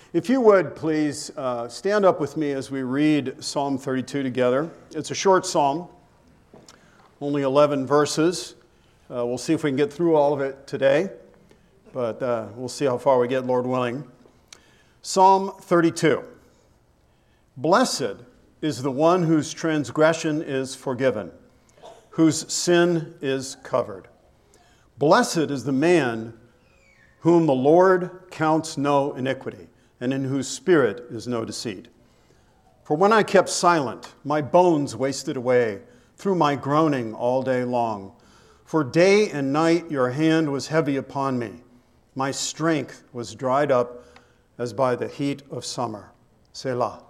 If you would, please stand up with me as we read Psalm 32 together. It's a short psalm, only 11 verses. We'll see if we can get through all of it today, but we'll see how far we get, Lord willing. Psalm 32. Blessed is the one whose transgression is forgiven, whose sin is covered. Blessed is the man whom the Lord counts no iniquity, and in whose spirit is no deceit. For when I kept silent, my bones wasted away through my groaning all day long. For day and night your hand was heavy upon me. My strength was dried up as by the heat of summer. Selah.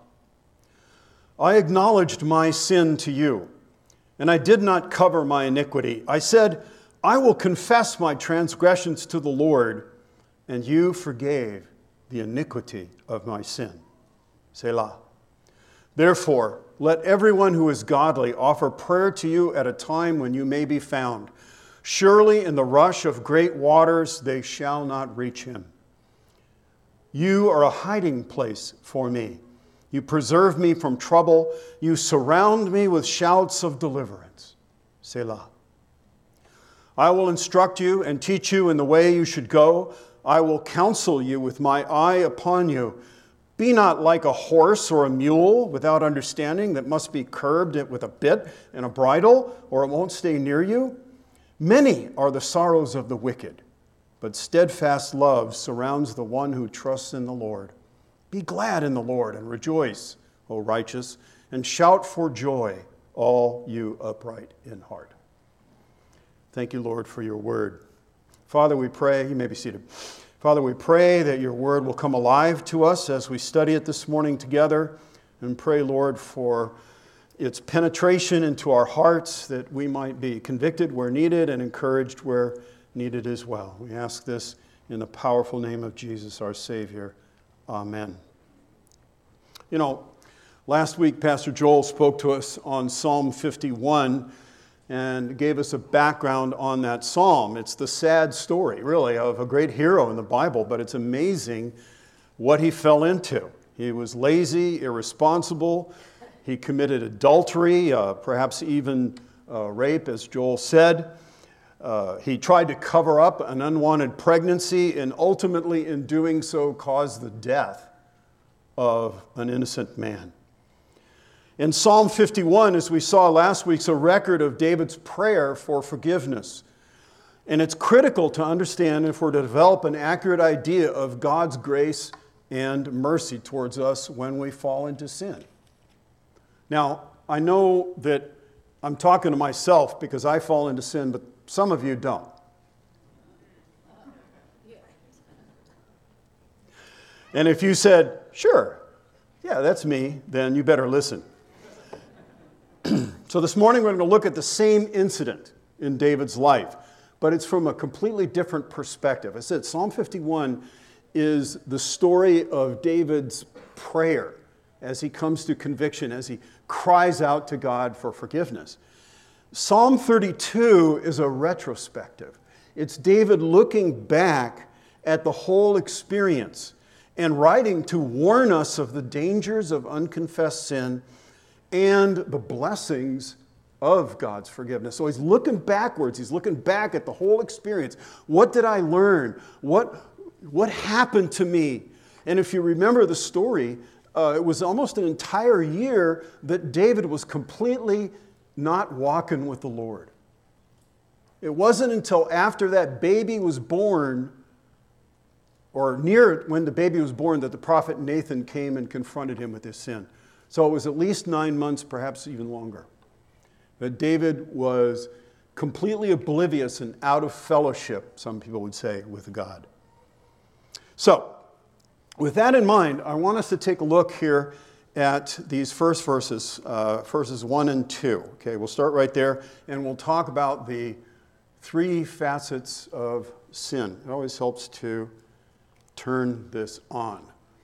I acknowledged my sin to you, and I did not cover my iniquity. I said, I will confess my transgressions to the Lord, and you forgave the iniquity of my sin. Selah. Therefore, let everyone who is godly offer prayer to you at a time when you may be found. Surely in the rush of great waters they shall not reach him. You are a hiding place for me. You preserve me from trouble. You surround me with shouts of deliverance. Selah. I will instruct you and teach you in the way you should go. I will counsel you with my eye upon you. Be not like a horse or a mule without understanding that must be curbed with a bit and a bridle, or it won't stay near you. Many are the sorrows of the wicked, but steadfast love surrounds the one who trusts in the Lord. Be glad in the Lord and rejoice, O righteous, and shout for joy, all you upright in heart. Thank you, Lord, for your word. Father, we pray, you may be seated. Father, we pray that your word will come alive to us as we study it this morning together, and pray, Lord, for its penetration into our hearts, that we might be convicted where needed and encouraged where needed as well. We ask this in the powerful name of Jesus, our Savior. Amen. You know, last week Pastor Joel spoke to us on Psalm 51 and gave us a background on that psalm. It's the sad story, really, of a great hero in the Bible, but it's amazing what he fell into. He was lazy, irresponsible. He committed adultery, perhaps even rape, as Joel said. He tried to cover up an unwanted pregnancy, and ultimately, in doing so, caused the death of an innocent man. In Psalm 51, as we saw last week, is a record of David's prayer for forgiveness. And it's critical to understand if we're to develop an accurate idea of God's grace and mercy towards us when we fall into sin. Now, I know that I'm talking to myself because I fall into sin, but some of you don't. And if you said, sure, yeah, that's me, then you better listen. So this morning we're going to look at the same incident in David's life, but it's from a completely different perspective. I said Psalm 51 is the story of David's prayer as he comes to conviction, as he cries out to God for forgiveness. Psalm 32 is a retrospective. It's David looking back at the whole experience and writing to warn us of the dangers of unconfessed sin and the blessings of God's forgiveness. So he's looking backwards. He's looking back at the whole experience. What did I learn? What happened to me? And if you remember the story, it was almost an entire year that David was completely not walking with the Lord. It wasn't until after that baby was born, or near when the baby was born, that the prophet Nathan came and confronted him with his sin. So it was at least 9 months, perhaps even longer, that David was completely oblivious and out of fellowship, some people would say, with God. So, with that in mind, I want us to take a look here at these first verses, verses 1 and 2. Okay, we'll start right there, and we'll talk about the three facets of sin. It always helps to turn this on.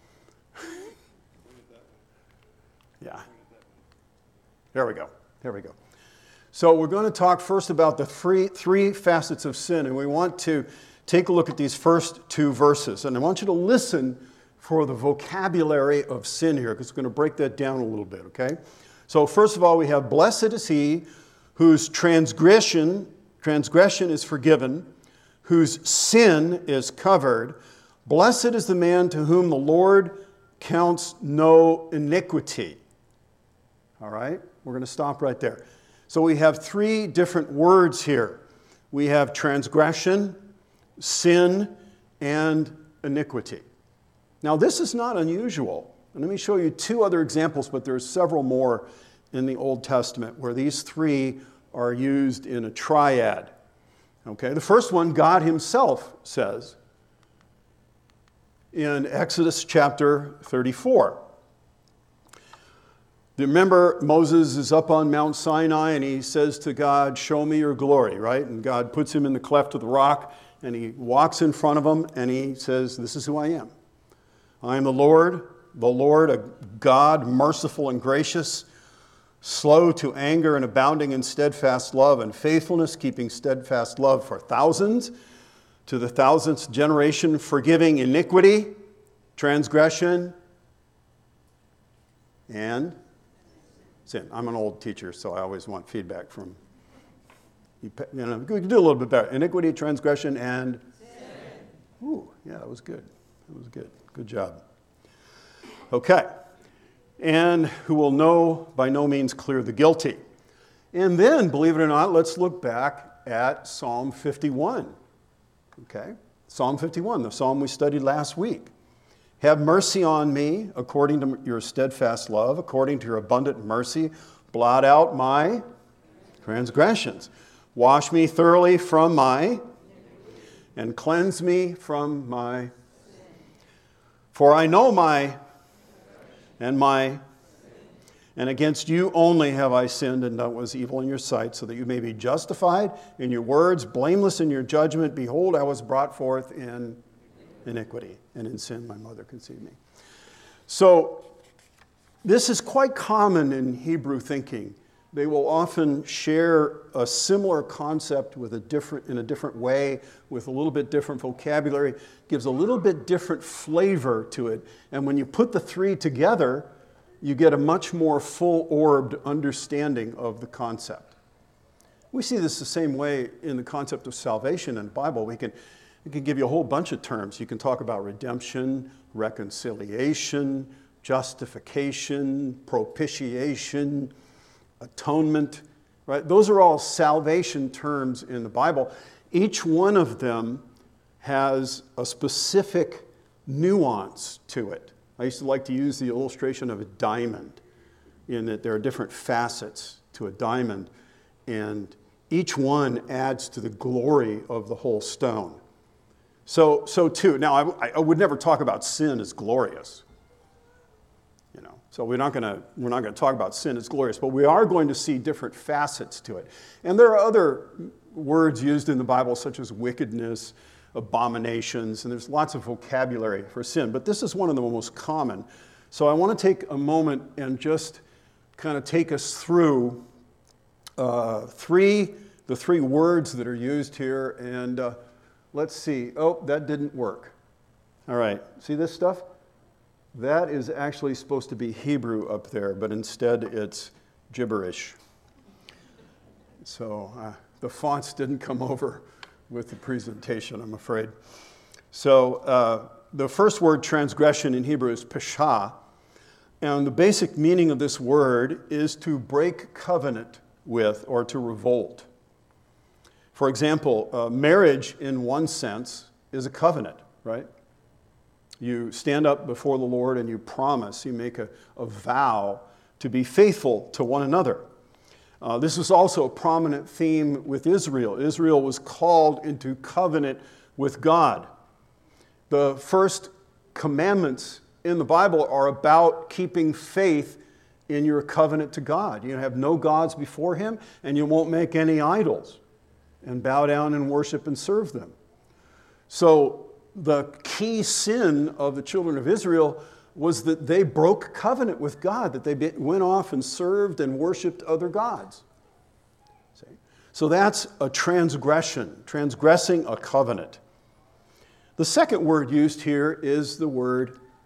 Yeah. There we go. So we're going to talk first about the three facets of sin, and we want to take a look at these first two verses. And I want you to listen for the vocabulary of sin here, because we're going to break that down a little bit, okay? So first of all, we have, blessed is he whose transgression is forgiven, whose sin is covered. Blessed is the man to whom the Lord counts no iniquity. All right? We're going to stop right there. So we have three different words here. We have transgression, sin, and iniquity. Now, this is not unusual. And let me show you two other examples, but there are several more in the Old Testament where these three are used in a triad. Okay, the first one, God himself says in Exodus chapter 34. Remember, Moses is up on Mount Sinai and he says to God, show me your glory, right? And God puts him in the cleft of the rock and he walks in front of him and he says, this is who I am. I am the Lord, a God, merciful and gracious, slow to anger and abounding in steadfast love and faithfulness, keeping steadfast love for thousands, to the thousandth generation, forgiving iniquity, transgression, and sin. I'm an old teacher, so I always want feedback from you. You can do a little bit better. Iniquity, transgression, and sin. Ooh, yeah, that was good. That was good. Good job. Okay. And who will by no means clear the guilty. And then, believe it or not, let's look back at Psalm 51. Okay? Psalm 51, the psalm we studied last week. Have mercy on me according to your steadfast love, according to your abundant mercy. Blot out my transgressions. Wash me thoroughly from and cleanse me from my. For I know and against you only have I sinned and done what was evil in your sight, so that you may be justified in your words, blameless in your judgment. Behold, I was brought forth in iniquity, and in sin my mother conceived me. So this is quite common in Hebrew thinking. They will often share a similar concept in a different way, with a little bit different vocabulary, gives a little bit different flavor to it. And when you put the three together, you get a much more full-orbed understanding of the concept. We see this the same way in the concept of salvation in the Bible. We can give you a whole bunch of terms. You can talk about redemption, reconciliation, justification, propitiation, atonement, right? Those are all salvation terms in the Bible. Each one of them has a specific nuance to it. I used to like to use the illustration of a diamond, in that there are different facets to a diamond, and each one adds to the glory of the whole stone. So too, now I would never talk about sin as glorious. So we're not going to talk about sin as glorious, but we are going to see different facets to it. And there are other words used in the Bible, such as wickedness, abominations, and there's lots of vocabulary for sin, but this is one of the most common. So I want to take a moment and just kind of take us through the three words that are used here, and let's see. Oh, that didn't work. All right, see this stuff? That is actually supposed to be Hebrew up there, but instead it's gibberish. So the fonts didn't come over with the presentation, I'm afraid. So the first word, transgression, in Hebrew is pesha, and the basic meaning of this word is to break covenant with or to revolt. For example, marriage in one sense is a covenant, right? You stand up before the Lord and you promise, you make a vow to be faithful to one another. This was also a prominent theme with Israel. Israel was called into covenant with God. The first commandments in the Bible are about keeping faith in your covenant to God. You have no gods before him, and you won't make any idols and bow down and worship and serve them. So the key sin of the children of Israel was that they broke covenant with God, that they went off and served and worshiped other gods. See? So that's a transgression, transgressing a covenant. The second word used here is the word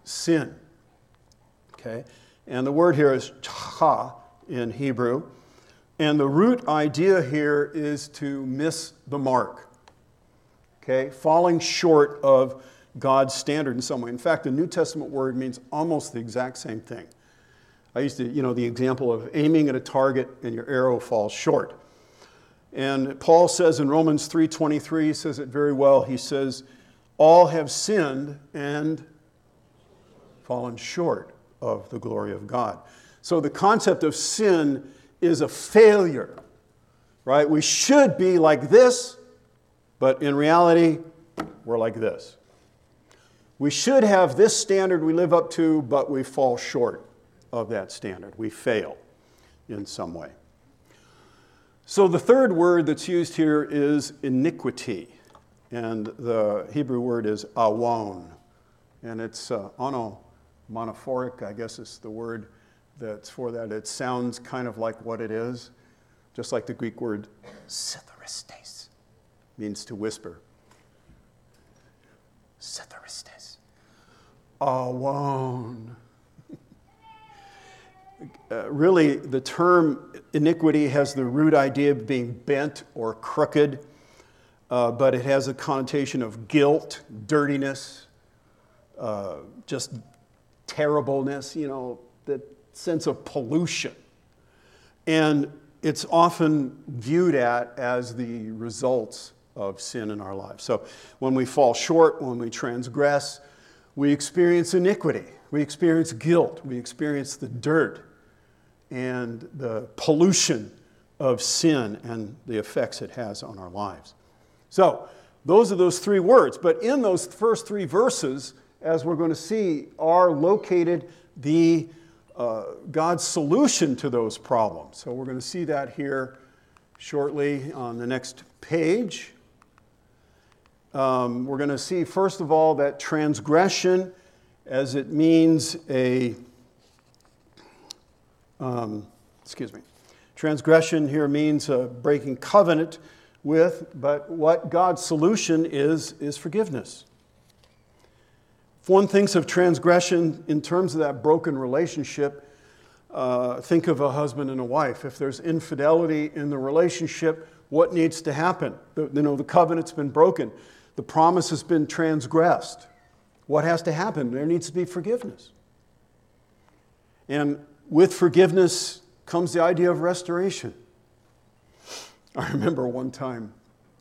sin. Okay? And the word here is cha in Hebrew. And the root idea here is to miss the mark. Okay? Falling short of God's standard in some way. In fact, the New Testament word means almost the exact same thing. I used to, the example of aiming at a target and your arrow falls short. And Paul says in Romans 3:23, he says it very well. He says, all have sinned and fallen short of the glory of God. So the concept of sin is a failure, right? We should be like this, but in reality, we're like this. We should have this standard we live up to, but we fall short of that standard. We fail in some way. So the third word that's used here is iniquity. And the Hebrew word is awon. And it's onomonophoric, I guess is the word that's for that. It sounds kind of like what it is. Just like the Greek word sitharistes means to whisper. Sitharistes. Awon. Really, the term iniquity has the root idea of being bent or crooked, but it has a connotation of guilt, dirtiness, just terribleness, the sense of pollution. And it's often viewed as the results of sin in our lives. So when we fall short, when we transgress, we experience iniquity. We experience guilt. We experience the dirt and the pollution of sin and the effects it has on our lives. So those are those three words. But in those first three verses, as we're going to see, are located God's solution to those problems. So we're going to see that here shortly on the next page. We're going to see, first of all, that transgression, as it means transgression here means breaking covenant with, but what God's solution is forgiveness. If one thinks of transgression in terms of that broken relationship, think of a husband and a wife. If there's infidelity in the relationship, what needs to happen? The covenant's been broken. The promise has been transgressed. What has to happen? There needs to be forgiveness. And with forgiveness comes the idea of restoration. I remember one time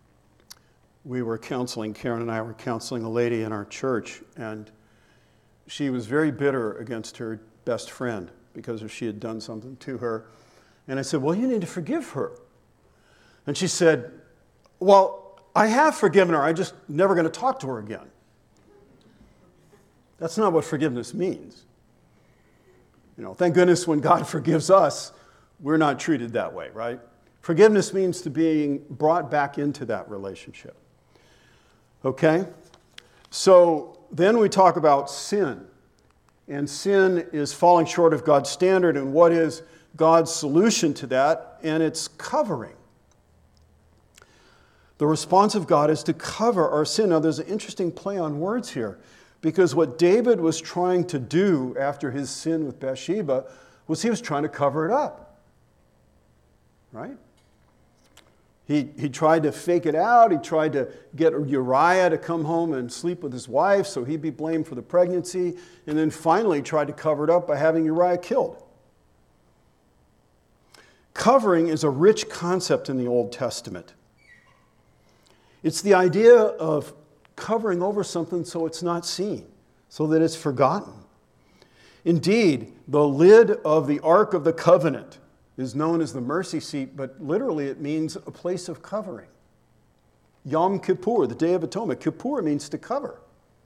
Karen and I were counseling a lady in our church, and she was very bitter against her best friend because she had done something to her. And I said, well, you need to forgive her. And she said, well, I have forgiven her. I'm just never going to talk to her again. That's not what forgiveness means. Thank goodness when God forgives us, we're not treated that way, right? Forgiveness means to being brought back into that relationship. Okay? So then we talk about sin. And sin is falling short of God's standard. And what is God's solution to that? And it's covering. The response of God is to cover our sin. Now, there's an interesting play on words here, because what David was trying to do after his sin with Bathsheba was he was trying to cover it up. Right? He tried to fake it out. He tried to get Uriah to come home and sleep with his wife so he'd be blamed for the pregnancy, and then finally tried to cover it up by having Uriah killed. Covering is a rich concept in the Old Testament. It's the idea of covering over something so it's not seen, so that it's forgotten. Indeed, the lid of the Ark of the Covenant is known as the mercy seat, but literally it means a place of covering. Yom Kippur, the Day of Atonement. Kippur means to cover.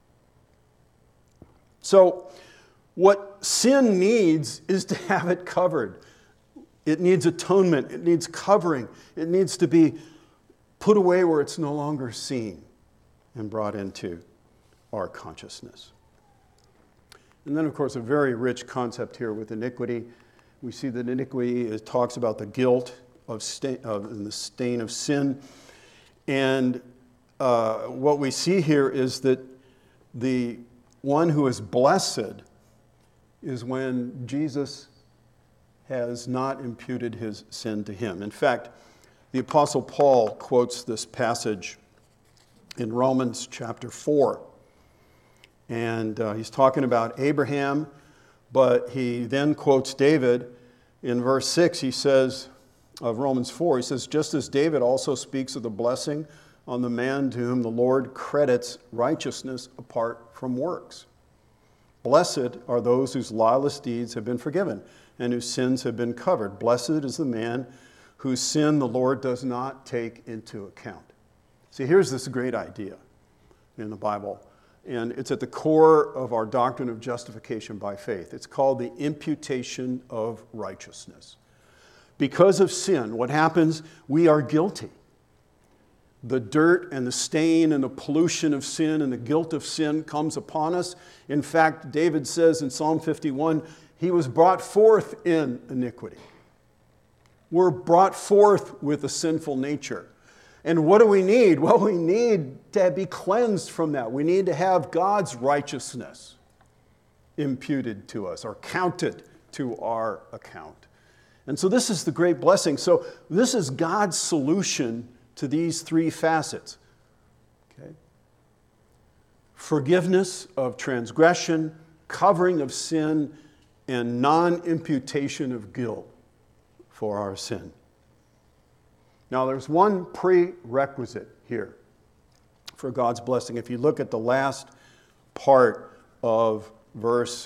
So what sin needs is to have it covered. It needs atonement. It needs covering. It needs to be put away where it's no longer seen and brought into our consciousness. And then, of course, a very rich concept here with iniquity. We see that iniquity talks about the guilt and the stain of sin. And what we see here is that the one who is blessed is when Jesus has not imputed his sin to him. In fact, the Apostle Paul quotes this passage in Romans chapter 4. And he's talking about Abraham, but he then quotes David. In verse 6, he says, of Romans 4, he says, just as David also speaks of the blessing on the man to whom the Lord credits righteousness apart from works. Blessed are those whose lawless deeds have been forgiven and whose sins have been covered. Blessed is the man whose sin the Lord does not take into account. See, here's this great idea in the Bible, and it's at the core of our doctrine of justification by faith. It's called the imputation of righteousness. Because of sin, what happens? We are guilty. The dirt and the stain and the pollution of sin and the guilt of sin comes upon us. In fact, David says in Psalm 51, he was brought forth in iniquity. We're brought forth with a sinful nature. And what do we need? Well, we need to be cleansed from that. We need to have God's righteousness imputed to us or counted to our account. And so this is the great blessing. So this is God's solution to these three facets. Okay? Forgiveness of transgression, covering of sin, and non-imputation of guilt for our sin. Now, there's one prerequisite here for God's blessing. If you look at the last part of verse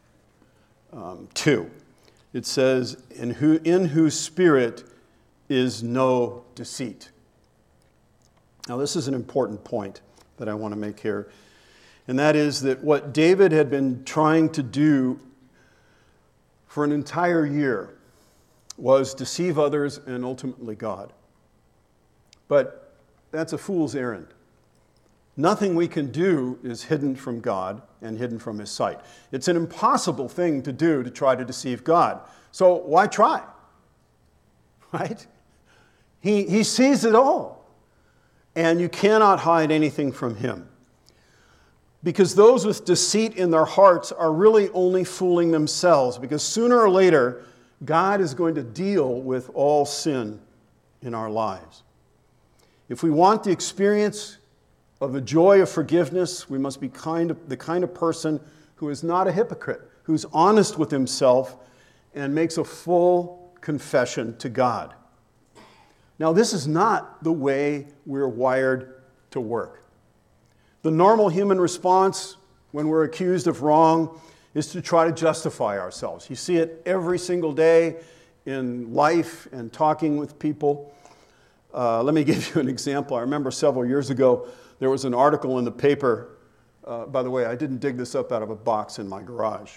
2, it says, in whose spirit is no deceit. Now, this is an important point that I want to make here, and that is that what David had been trying to do for an entire year was deceive others and ultimately God. But that's a fool's errand. Nothing we can do is hidden from God and hidden from his sight. It's an impossible thing to do to try to deceive God. So why try? Right? He sees it all. And you cannot hide anything from him. Because those with deceit in their hearts are really only fooling themselves. Because sooner or later, God is going to deal with all sin in our lives. If we want the experience of the joy of forgiveness, we must be the kind of person who is not a hypocrite, who's honest with himself and makes a full confession to God. Now, this is not the way we're wired to work. The normal human response when we're accused of wrong is to try to justify ourselves. You see it every single day in life and talking with people. Let me give you an example. I remember several years ago, there was an article in the paper. By the way, I didn't dig this up out of a box in my garage.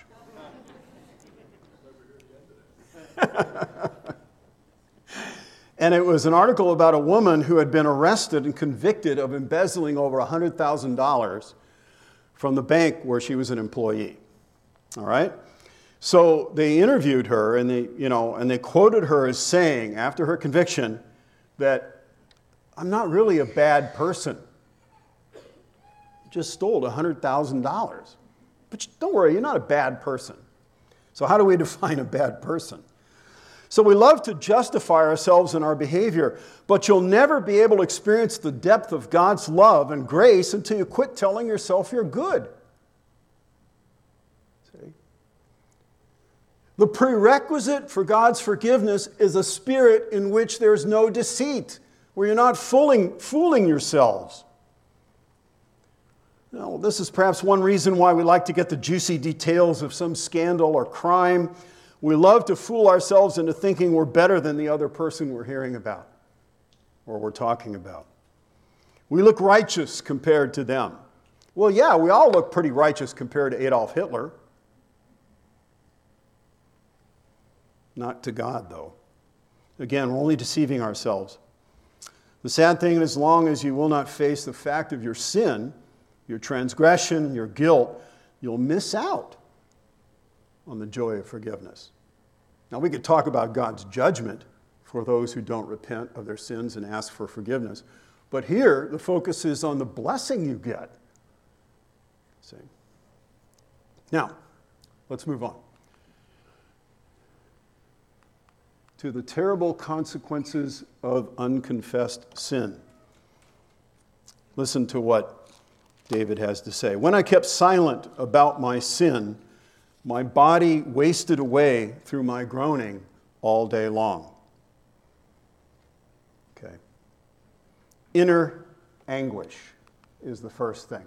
And it was an article about a woman who had been arrested and convicted of embezzling over $100,000 from the bank where she was an employee. All right? So they interviewed her and they quoted her as saying, after her conviction, that I'm not really a bad person. Just stole $100,000. But don't worry, you're not a bad person. So how do we define a bad person? So we love to justify ourselves in our behavior, but you'll never be able to experience the depth of God's love and grace until you quit telling yourself you're good. See? The prerequisite for God's forgiveness is a spirit in which there's no deceit, where you're not fooling yourselves. Now, this is perhaps one reason why we like to get the juicy details of some scandal or crime. We love to fool ourselves into thinking we're better than the other person we're hearing about or we're talking about. We look righteous compared to them. Well, yeah, we all look pretty righteous compared to Adolf Hitler. Not to God, though. Again, we're only deceiving ourselves. The sad thing is, as long as you will not face the fact of your sin, your transgression, your guilt, you'll miss out on the joy of forgiveness. Now, we could talk about God's judgment for those who don't repent of their sins and ask for forgiveness. But here, the focus is on the blessing you get. See? Now, let's move on to the terrible consequences of unconfessed sin. Listen to what David has to say. When I kept silent about my sin, my body wasted away through my groaning all day long. Okay. Inner anguish is the first thing.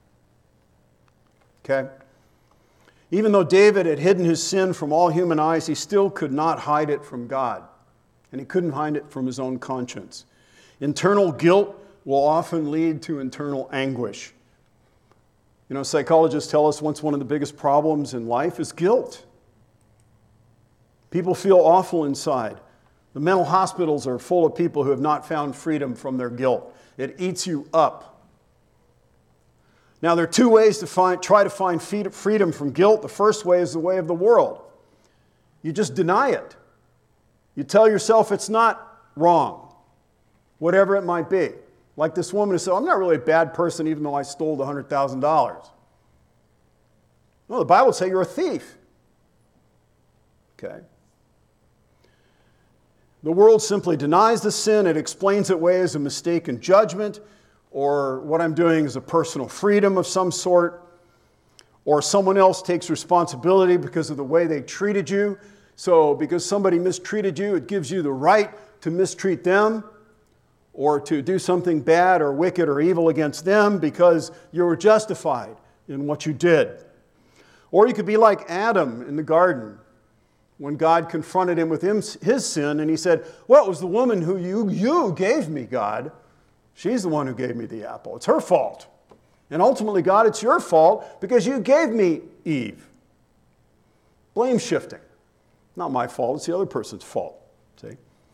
Okay? Even though David had hidden his sin from all human eyes, he still could not hide it from God. And he couldn't hide it from his own conscience. Internal guilt will often lead to internal anguish. You know, psychologists tell us one of the biggest problems in life is guilt. People feel awful inside. The mental hospitals are full of people who have not found freedom from their guilt. It eats you up. Now, there are two ways to try to find freedom from guilt. The first way is the way of the world. You just deny it. You tell yourself it's not wrong, whatever it might be. Like this woman who said, I'm not really a bad person even though I stole the $100,000. Well, the Bible would say you're a thief. Okay. The world simply denies the sin. It explains it away as a mistaken judgment, or what I'm doing is a personal freedom of some sort, or someone else takes responsibility because of the way they treated you. So because somebody mistreated you, it gives you the right to mistreat them or to do something bad or wicked or evil against them because you were justified in what you did. Or you could be like Adam in the garden when God confronted him with his sin and he said, well, it was the woman who you gave me, God. She's the one who gave me the apple. It's her fault. And ultimately, God, it's your fault because you gave me Eve. Blame shifting. Not my fault, it's the other person's fault. See?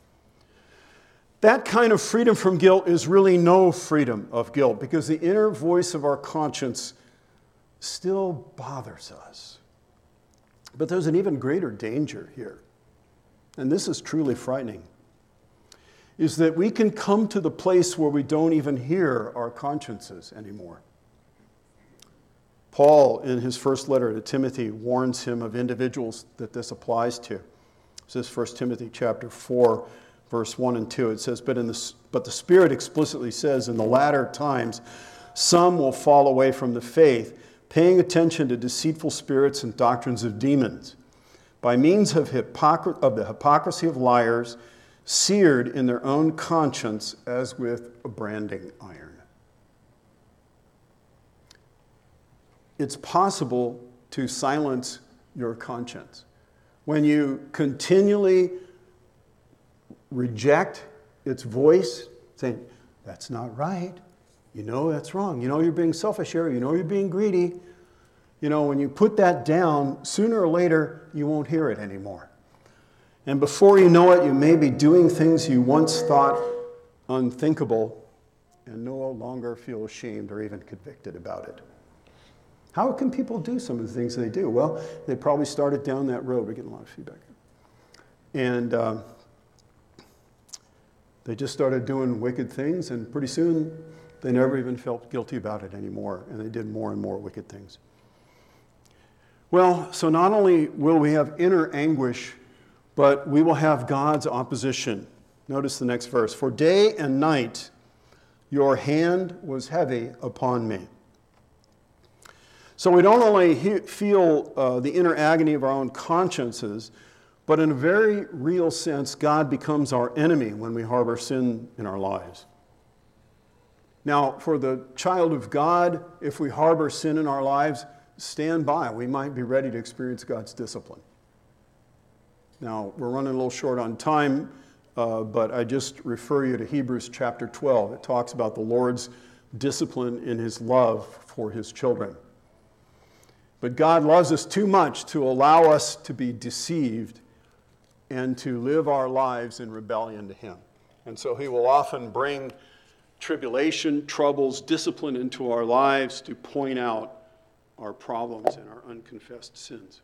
That kind of freedom from guilt is really no freedom of guilt because the inner voice of our conscience still bothers us. But there's an even greater danger here. And this is truly frightening. Is that we can come to the place where we don't even hear our consciences anymore. Paul, in his first letter to Timothy, warns him of individuals that this applies to. This is 1 Timothy chapter 4, verse 1 and 2. It says, but the Spirit explicitly says, in the latter times, some will fall away from the faith, paying attention to deceitful spirits and doctrines of demons, by means of the hypocrisy of liars, seared in their own conscience as with a branding iron. It's possible to silence your conscience. When you continually reject its voice, saying, that's not right, you know that's wrong, you know you're being selfish here, you know you're being greedy, you know, when you put that down, sooner or later you won't hear it anymore. And before you know it, you may be doing things you once thought unthinkable and no longer feel ashamed or even convicted about it. How can people do some of the things they do? Well, they probably started down that road. We're getting a lot of feedback here. And they just started doing wicked things, and pretty soon they never even felt guilty about it anymore, and they did more and more wicked things. Well, so not only will we have inner anguish, but we will have God's opposition. Notice the next verse. For day and night your hand was heavy upon me. So we don't only feel the inner agony of our own consciences, but in a very real sense, God becomes our enemy when we harbor sin in our lives. Now, for the child of God, if we harbor sin in our lives, stand by. We might be ready to experience God's discipline. Now, we're running a little short on time, but I just refer you to Hebrews chapter 12. It talks about the Lord's discipline in his love for his children. But God loves us too much to allow us to be deceived and to live our lives in rebellion to him. And so he will often bring tribulation, troubles, discipline into our lives to point out our problems and our unconfessed sins.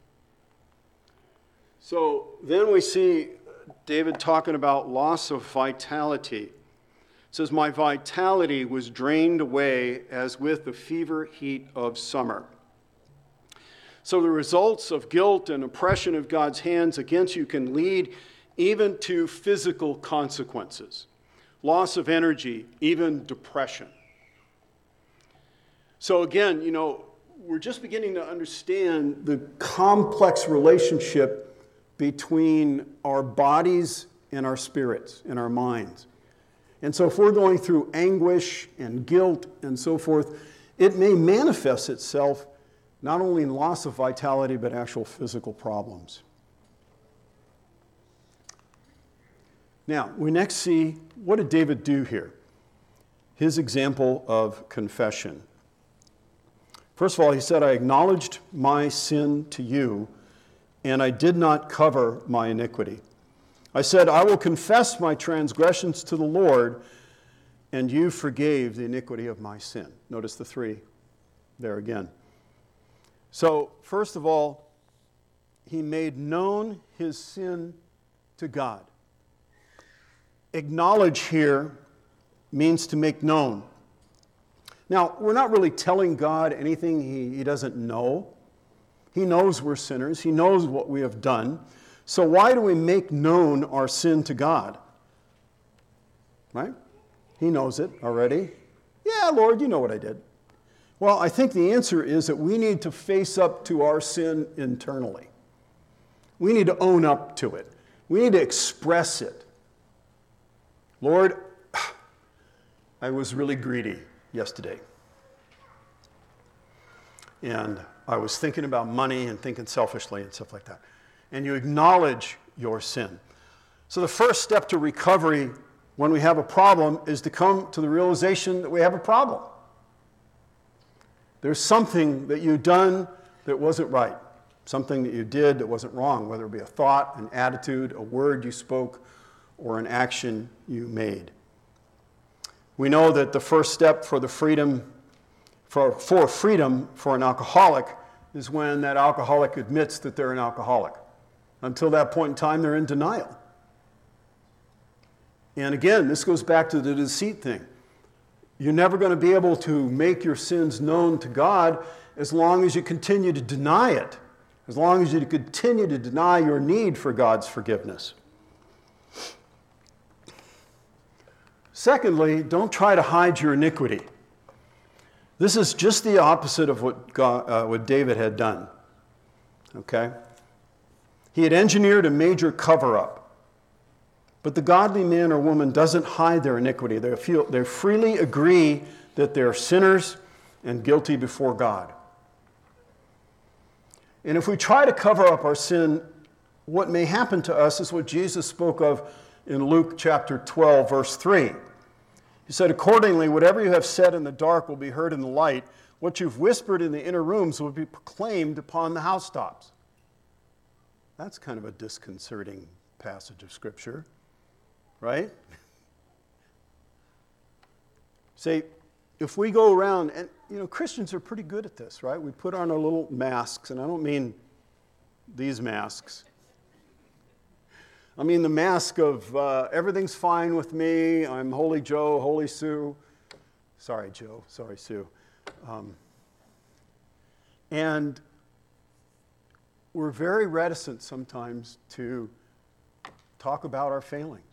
So then we see David talking about loss of vitality. It says, my vitality was drained away as with the fever heat of summer. So the results of guilt and oppression of God's hands against you can lead even to physical consequences, loss of energy, even depression. So again, we're just beginning to understand the complex relationship between our bodies and our spirits and our minds. And so if we're going through anguish and guilt and so forth, it may manifest itself not only in loss of vitality, but actual physical problems. Now, we next see, what did David do here? His example of confession. First of all, he said, I acknowledged my sin to you, and I did not cover my iniquity. I said, I will confess my transgressions to the Lord, and you forgave the iniquity of my sin. Notice the three there again. So, first of all, he made known his sin to God. Acknowledge here means to make known. Now, we're not really telling God anything he doesn't know. He knows we're sinners. He knows what we have done. So why do we make known our sin to God? Right? He knows it already. Yeah, Lord, you know what I did. Well, I think the answer is that we need to face up to our sin internally. We need to own up to it. We need to express it. Lord, I was really greedy yesterday. And I was thinking about money and thinking selfishly and stuff like that. And you acknowledge your sin. So the first step to recovery when we have a problem is to come to the realization that we have a problem. There's something that you've done that wasn't right. Something that you did that wasn't wrong, whether it be a thought, an attitude, a word you spoke, or an action you made. We know that the first step for freedom for an alcoholic is when that alcoholic admits that they're an alcoholic. Until that point in time, they're in denial. And again, this goes back to the deceit thing. You're never going to be able to make your sins known to God as long as you continue to deny it, as long as you continue to deny your need for God's forgiveness. Secondly, don't try to hide your iniquity. This is just the opposite of what David had done. Okay? He had engineered a major cover-up. But the godly man or woman doesn't hide their iniquity. They freely agree that they're sinners and guilty before God. And if we try to cover up our sin, what may happen to us is what Jesus spoke of in Luke chapter 12, verse 3. He said, accordingly, whatever you have said in the dark will be heard in the light. What you've whispered in the inner rooms will be proclaimed upon the housetops. That's kind of a disconcerting passage of Scripture, right? Say, if we go around, and Christians are pretty good at this, right? We put on our little masks, and I don't mean these masks. I mean the mask of everything's fine with me, I'm Holy Joe, Holy Sue. Sorry, Joe. Sorry, Sue. And we're very reticent sometimes to talk about our failings.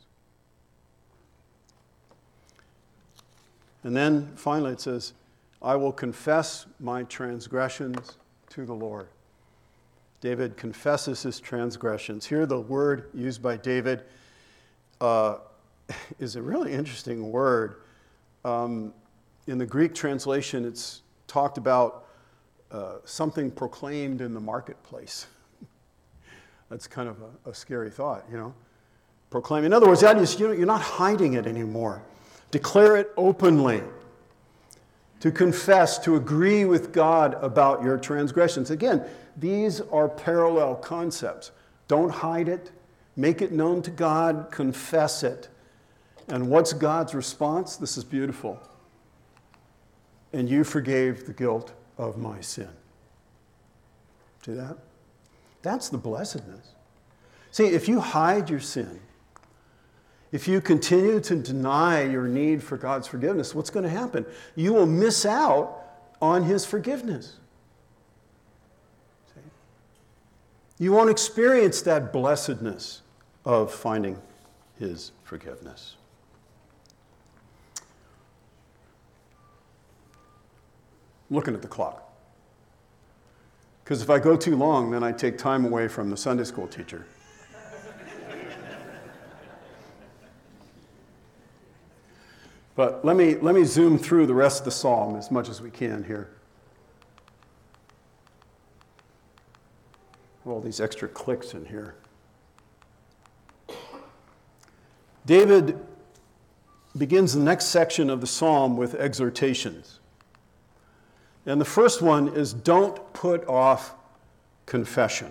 And then finally it says, I will confess my transgressions to the Lord. David confesses his transgressions. Here the word used by David is a really interesting word. In the Greek translation, it's talked about something proclaimed in the marketplace. That's kind of a scary thought, Proclaim. In other words, that is, you're not hiding it anymore. Declare it openly. To confess, to agree with God about your transgressions. Again, these are parallel concepts. Don't hide it. Make it known to God. Confess it. And what's God's response? This is beautiful. And you forgave the guilt of my sin. See that? That's the blessedness. See, if you hide your sin, if you continue to deny your need for God's forgiveness, what's going to happen? You will miss out on His forgiveness. See? you won't experience that blessedness of finding His forgiveness. I'm looking at the clock. Because if I go too long, then I take time away from the Sunday school teacher. But let me zoom through the rest of the psalm as much as we can here. All these extra clicks in here. David begins the next section of the psalm with exhortations. And the first one is, don't put off confession.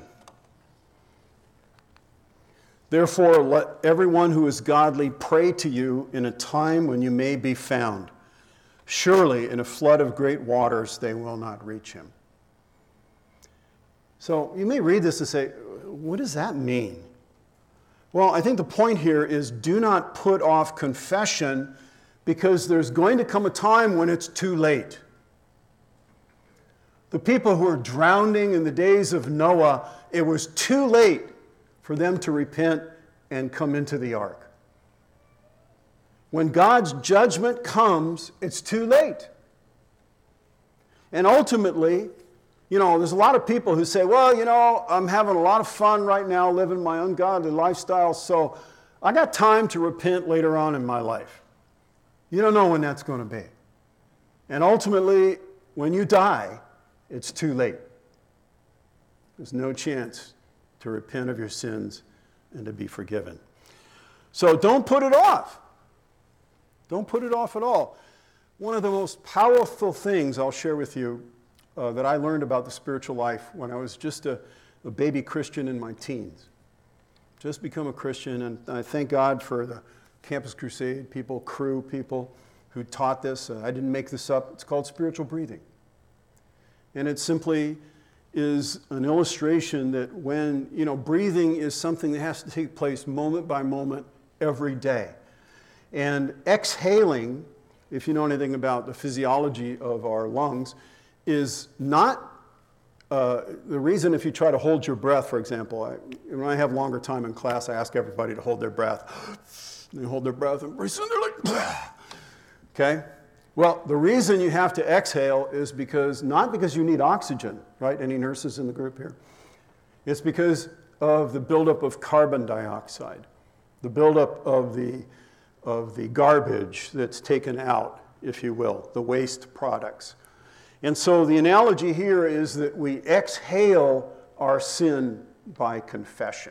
Therefore, let everyone who is godly pray to you in a time when you may be found. Surely in a flood of great waters they will not reach him. So you may read this and say, what does that mean? Well, I think the point here is, do not put off confession, because there's going to come a time when it's too late. The people who were drowning in the days of Noah, it was too late for them to repent and come into the ark. When God's judgment comes, it's too late. And ultimately, there's a lot of people who say, well, I'm having a lot of fun right now living my ungodly lifestyle, so I got time to repent later on in my life. You don't know when that's going to be. And ultimately, when you die, it's too late. There's no chance to repent of your sins and to be forgiven. So don't put it off. Don't put it off at all. One of the most powerful things I'll share with you that I learned about the spiritual life when I was just a baby Christian in my teens. Just become a Christian, and I thank God for the Campus Crusade people, Cru people who taught this. I didn't make this up. It's called spiritual breathing. And it simply is an illustration that when, breathing is something that has to take place moment by moment every day. And exhaling, if you know anything about the physiology of our lungs, is not the reason. If you try to hold your breath, for example, when I have longer time in class, I ask everybody to hold their breath. They hold their breath and pretty soon they're like, okay? Well, the reason you have to exhale is not because you need oxygen, right? Any nurses in the group here? It's because of the buildup of carbon dioxide, the buildup of the garbage that's taken out, if you will, the waste products. And so the analogy here is that we exhale our sin by confession.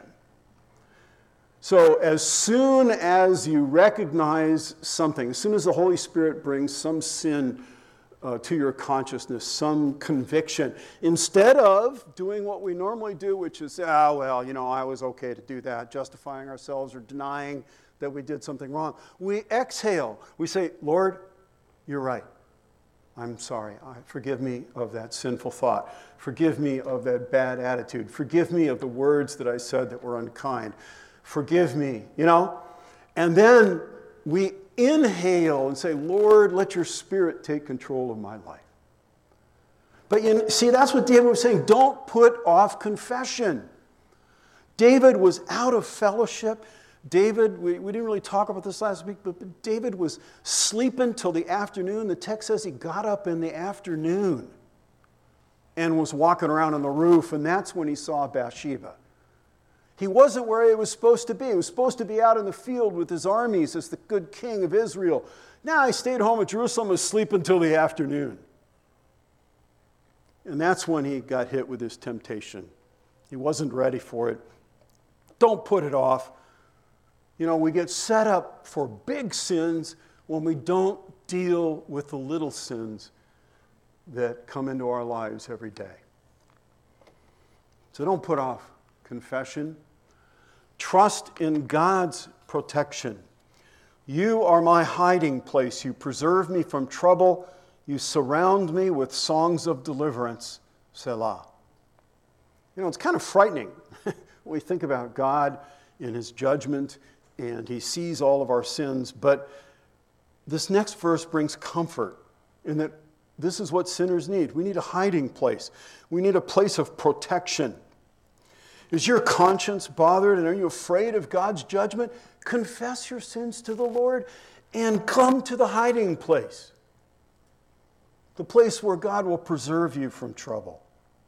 So as soon as you recognize something, as soon as the Holy Spirit brings some sin to your consciousness, some conviction, instead of doing what we normally do, which is, I was okay to do that, justifying ourselves or denying that we did something wrong, we exhale. We say, Lord, you're right. I'm sorry. Forgive me of that sinful thought. Forgive me of that bad attitude. Forgive me of the words that I said that were unkind. Forgive me, And then we inhale and say, Lord, let your Spirit take control of my life. But see, that's what David was saying. Don't put off confession. David was out of fellowship. David, we didn't really talk about this last week, but David was sleeping till the afternoon. The text says he got up in the afternoon and was walking around on the roof, and that's when he saw Bathsheba. He wasn't where he was supposed to be. He was supposed to be out in the field with his armies as the good king of Israel. Now he stayed home at Jerusalem and was sleeping until the afternoon. And that's when he got hit with his temptation. He wasn't ready for it. Don't put it off. We get set up for big sins when we don't deal with the little sins that come into our lives every day. So don't put off confession. Trust in God's protection. You are my hiding place. You preserve me from trouble. You surround me with songs of deliverance. Selah. It's kind of frightening when we think about God in his judgment, and he sees all of our sins. But this next verse brings comfort in that this is what sinners need. We need a hiding place. We need a place of protection. Is your conscience bothered, and are you afraid of God's judgment? Confess your sins to the Lord and come to the hiding place, the place where God will preserve you from trouble.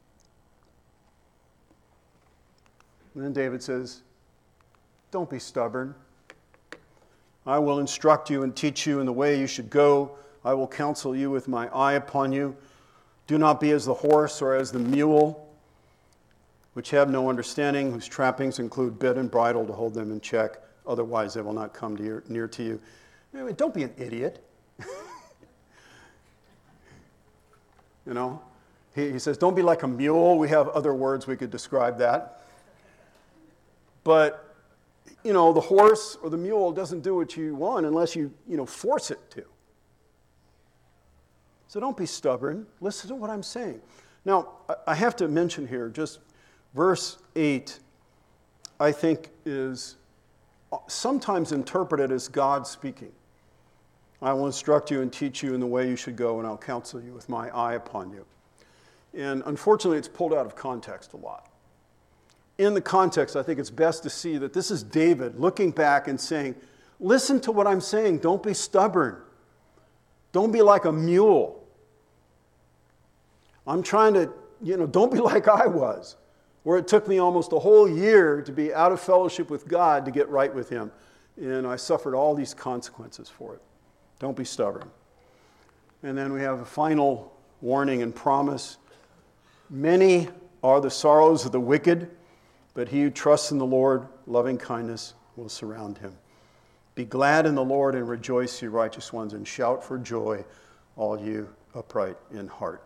And then David says, don't be stubborn. I will instruct you and teach you in the way you should go. I will counsel you with my eye upon you. Do not be as the horse or as the mule, which have no understanding, whose trappings include bit and bridle to hold them in check. Otherwise, they will not come near to you. Anyway, don't be an idiot. You know, he says, don't be like a mule. We have other words we could describe that. But, you know, the horse or the mule doesn't do what you want unless you force it to. So don't be stubborn. Listen to what I'm saying. Now, I have to mention here, just verse 8, I think is sometimes interpreted as God speaking. I will instruct you and teach you in the way you should go, and I'll counsel you with my eye upon you. And unfortunately, it's pulled out of context a lot. In the context, I think it's best to see that this is David looking back and saying, listen to what I'm saying. Don't be stubborn. Don't be like a mule. I'm trying to, don't be like I was, where it took me almost a whole year to be out of fellowship with God to get right with Him. And I suffered all these consequences for it. Don't be stubborn. And then we have a final warning and promise. Many are the sorrows of the wicked, but he who trusts in the Lord, loving kindness will surround him. Be glad in the Lord and rejoice, you righteous ones, and shout for joy, all you upright in heart.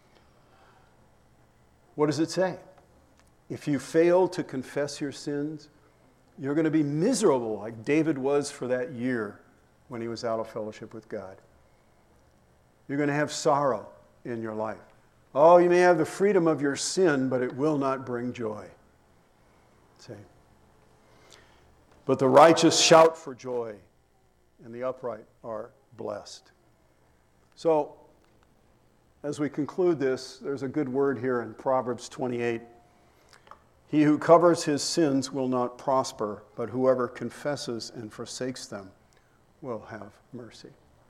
What does it say? If you fail to confess your sins, you're going to be miserable like David was for that year when he was out of fellowship with God. You're going to have sorrow in your life. Oh, you may have the freedom of your sin, but it will not bring joy. See? But the righteous shout for joy, and the upright are blessed. So, as we conclude this, there's a good word here in Proverbs 28. He who covers his sins will not prosper, but whoever confesses and forsakes them will have mercy.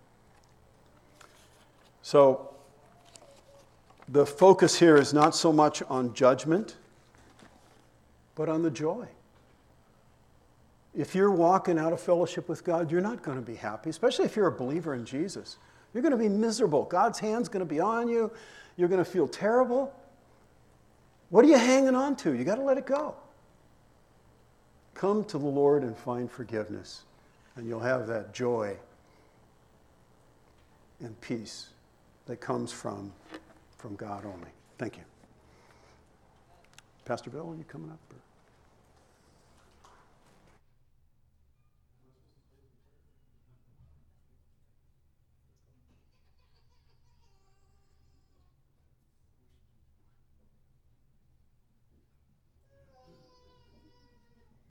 So, the focus here is not so much on judgment, but on the joy. If you're walking out of fellowship with God, you're not going to be happy, especially if you're a believer in Jesus. You're going to be miserable. God's hand's going to be on you. You're going to feel terrible. What are you hanging on to? You got to let it go. Come to the Lord and find forgiveness, and you'll have that joy and peace that comes from God only. Thank you. Pastor Bill, are you coming up?